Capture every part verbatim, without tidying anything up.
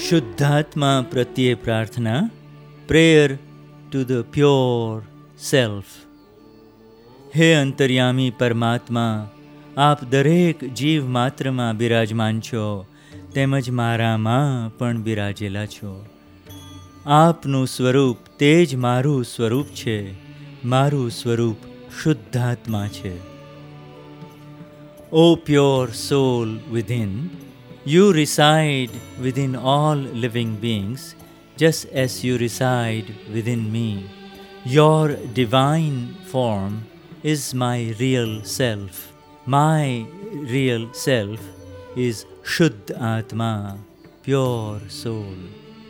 શુદ્ધાત્મા પ્રત્યે પ્રાર્થના. Prayer to the pure self. હે અંતર્યામી પરમાત્મા, આપ દરેક જીવ માત્રમાં બિરાજમાન છો, તેમજ મારામાં પણ બિરાજેલા છો. આપનું સ્વરૂપ તે જ મારું સ્વરૂપ છે. મારું સ્વરૂપ શુદ્ધાત્મા છે. O pure soul within, you reside within all living beings, just as you reside within me. Your divine form is my real self. My real self is Shuddh Atma, pure soul.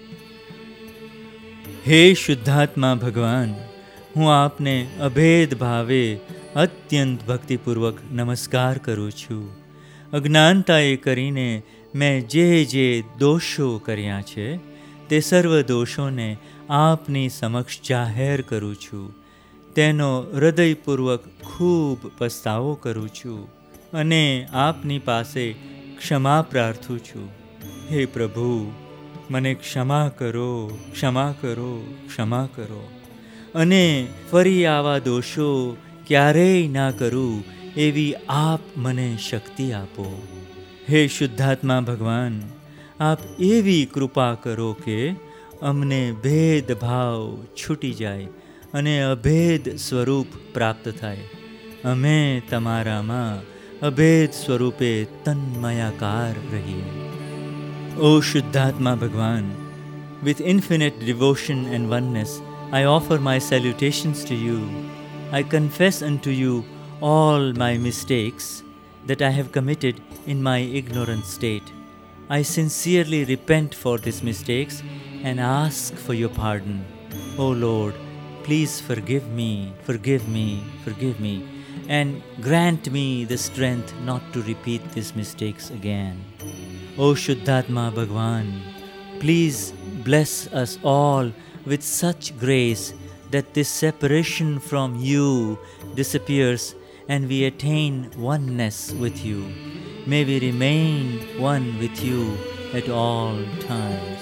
હે શુદ્ધાત્મા ભગવાન, હું આપને અભેદ ભાવે અત્યંત ભક્તિપૂર્વક નમસ્કાર કરું છું. અજ્ઞાનતાએ કરીને મેં જે જે દોષો કર્યા છે તે સર્વ દોષોને આપની સમક્ષ જાહેર કરું છું. તેનો હૃદયપૂર્વક ખૂબ પસ્તાવો કરું છું અને આપની પાસે ક્ષમા પ્રાર્થું છું. હે પ્રભુ, મને ક્ષમા કરો, ક્ષમા કરો, ક્ષમા કરો, અને ફરી આવા દોષો ક્યારેય ના કરું એવી આપ મને શક્તિ આપો. હે શુદ્ધાત્મા ભગવાન, આપ એવી કૃપા કરો કે અમને ભેદભાવ છૂટી જાય અને અભેદ સ્વરૂપ પ્રાપ્ત થાય. અમે તમારામાં અભેદ સ્વરૂપે તન્મયાકાર રહીએ. ઓ શુદ્ધાત્મા ભગવાન, with infinite devotion and oneness, I offer my salutations to you. I confess unto you all my mistakes that I have committed in my ignorant state. I sincerely repent for these mistakes and ask for your pardon. O Lord, please forgive me, forgive me, forgive me, and grant me the strength not to repeat these mistakes again. O Shuddhatma Bhagwan, please bless us all with such grace that this separation from you disappears and we attain oneness with you. May we remain one with you at all times.